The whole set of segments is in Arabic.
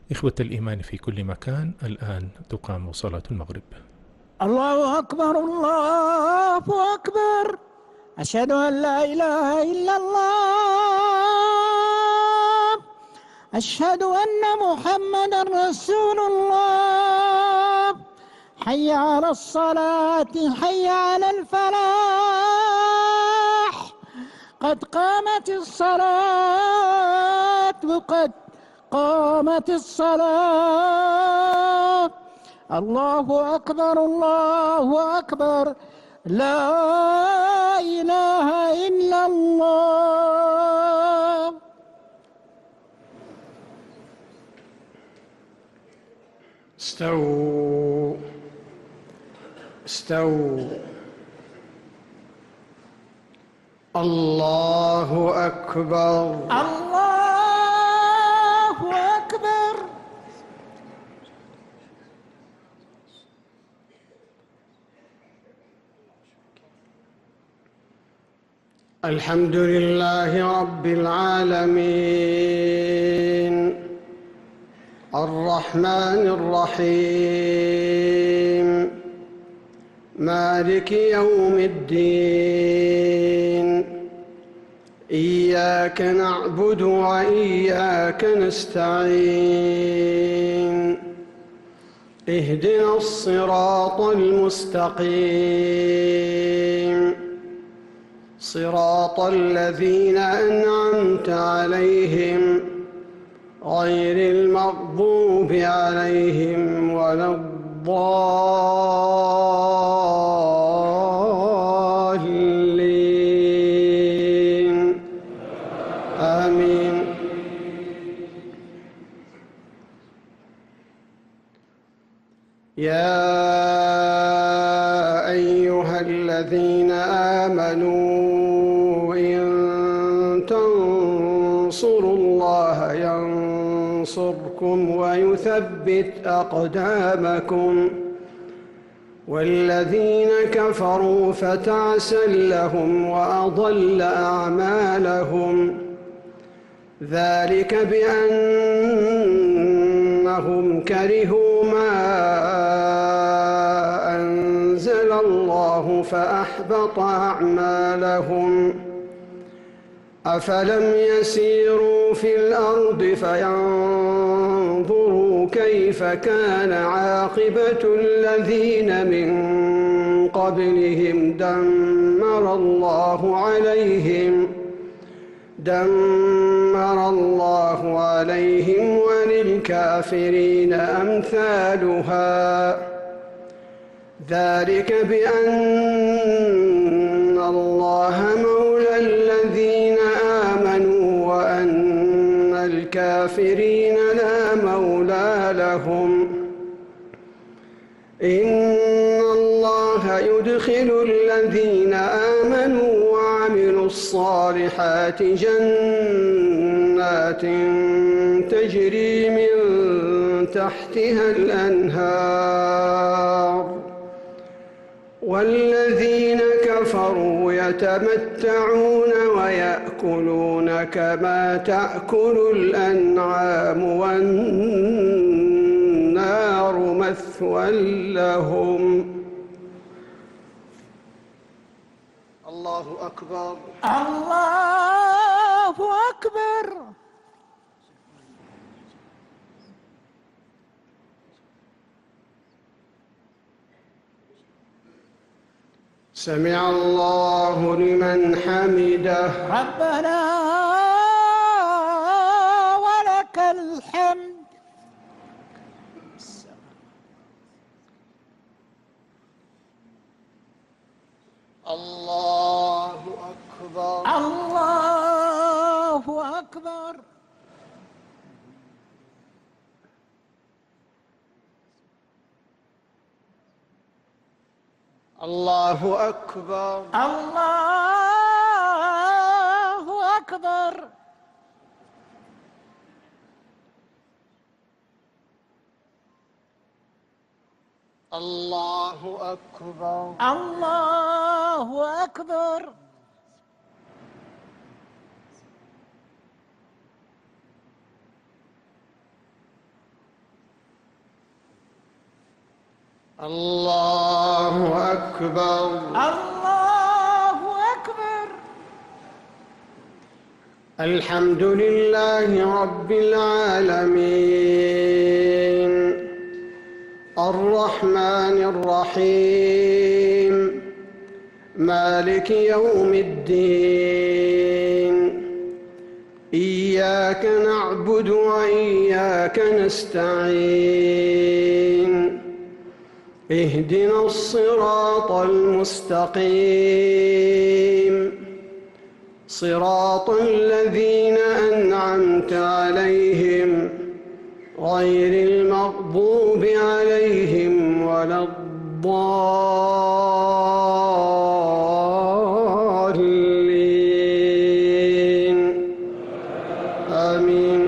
إخوة الإيمان في كل مكان، الآن تقام صلاة المغرب. الله أكبر الله أكبر، أشهد أن لا إله إلا الله، أشهد أن محمدا رسول الله. حي على الصلاة، حي على الفلاح، قد قامت الصلاة، قد قامت الصلاة. الله أكبر الله أكبر، لا إله إلا الله. استووا استووا. الله أكبر الله أكبر. الحمد لله رب العالمين، الرحمن الرحيم، مالك يوم الدين. إياك نعبد وإياك نستعين، اهدنا الصراط المستقيم، صراط الذين أنعمت عليهم غير المغضوب عليهم ولا الضالين، آمين. يا أيها الذين آمنوا إن تنصروا الله ينصركم ويثبت أقدامكم، والذين كفروا فتعسا لهم وأضل أعمالهم، ذلك بأنهم كرهوا ما أنزل الله فأحبط أعمالهم. أفلم يسيروا في الأرض فينظروا كيف كان عاقبة الذين من قبلهم، دمر الله عليهم وللكافرين أمثالها، ذلك بأن الله مولى الذين آمنوا وأن الكافرين لا مولى لهم. إن الله يدخل الذين آمنوا وعملوا الصالحات جنات تجري من تحتها الأنهار، والذين كفروا يتمتعون ويأكلون كما تأكل الأنعام والنار مثوى لهم. الله أكبر الله أكبر. سمع الله لمن حمده. ربنا ولك الحمد. الله أكبر الله أكبر. الله أكبر الله أكبر. الله أكبر الله أكبر. الله أكبر. الله أكبر. الحمد لله رب العالمين الرحمن الرحيم مالك يوم الدين إياك نعبد وإياك نستعين اهدنا الصراط المستقيم صراط الذين أنعمت عليهم غير المغضوب عليهم ولا الضالين آمين.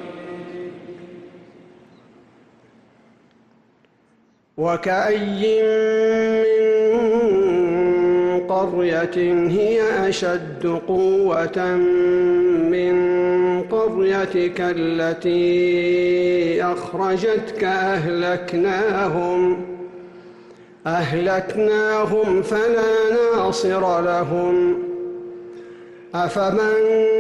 وكأي من قرية هي أشد قوة من قريتك التي أخرجتك أهلكناهم فلا ناصر لهم. أفمن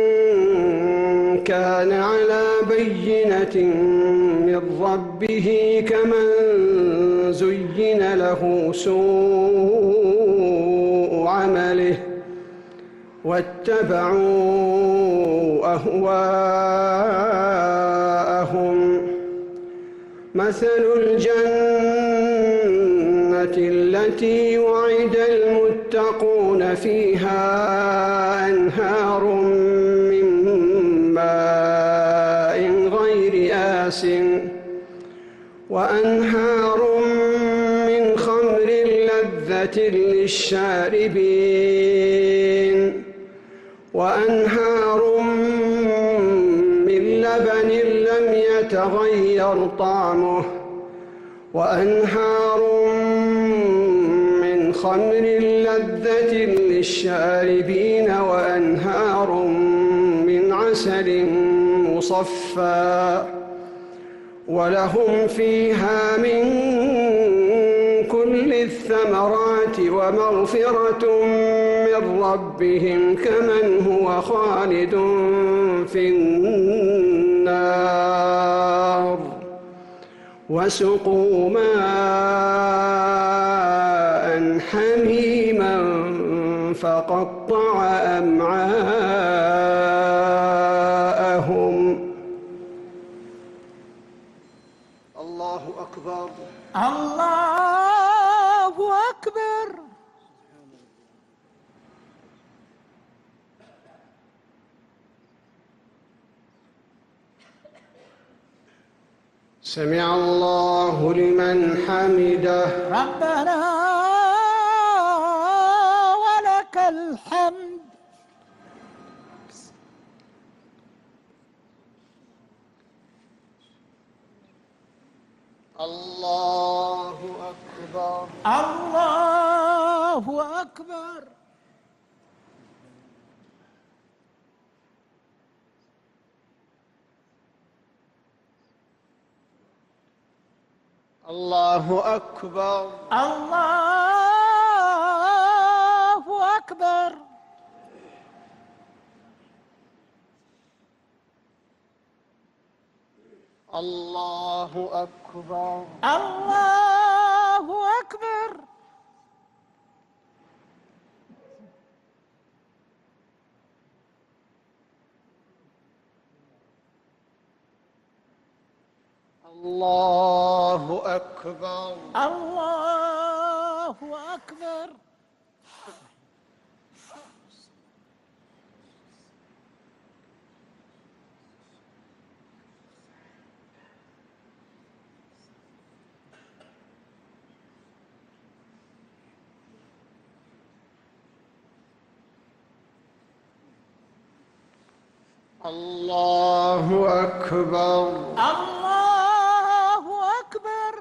كان على بينة من ربه كمن زين له سوء عمله واتبعوا أهواءهم. مثل الجنة التي وعد المتقون فيها أنهار من ماء غير آسٍ وأنهار من خمر لذة للشاربين وأنهار من لبن لم يتغير طعمه وأنهار من خمر لذة للشاربين وأنهار من عسل مصفى ولهم فيها من كل الثمرات ومغفرة من ربهم كمن هو خالد في النار وسقوا ماء حميما فقطع أمعاءهم. الله أكبر. الله أكبر. سمع الله لمن حمده. ربنا ولك الحمد. الله أكبر. الله أكبر. الله أكبر. الله أكبر. الله أكبر. الله أكبر. الله أكبر. الله أكبر. الله أكبر. الله أكبر.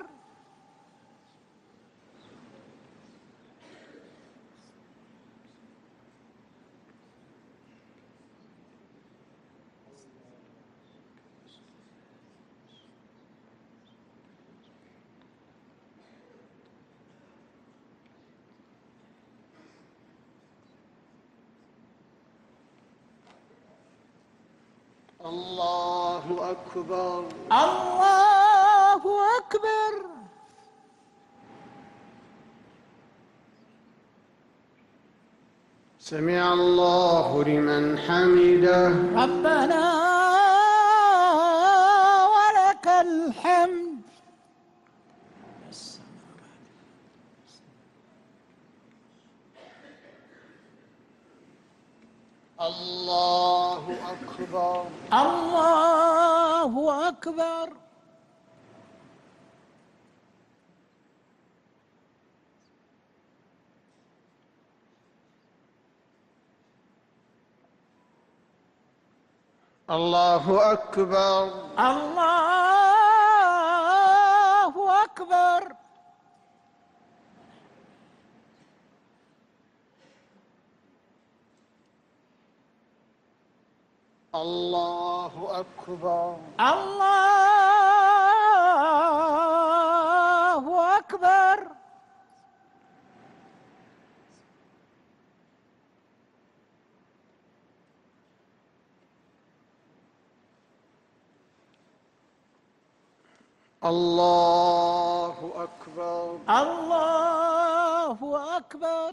الله أكبر. الله أكبر. سمع الله لمن حمده. ربنا ولك الحمد. الله أكبر. الله أكبر. الله أكبر. الله أكبر. الله أكبر. الله أكبر. الله أكبر. الله أكبر.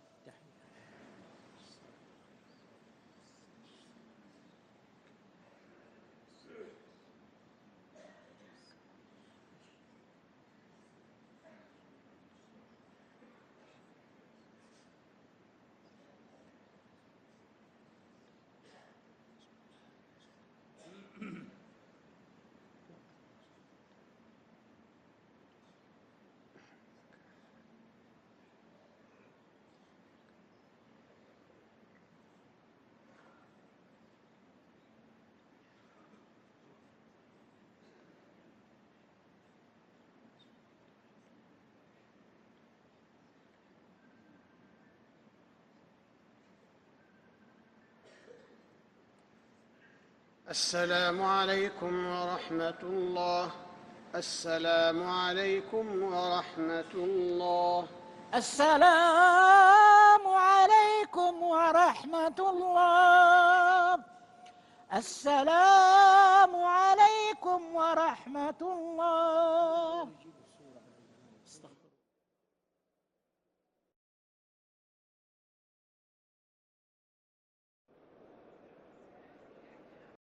السلام عليكم ورحمة الله. السلام عليكم ورحمة الله. السلام عليكم ورحمة الله. السلام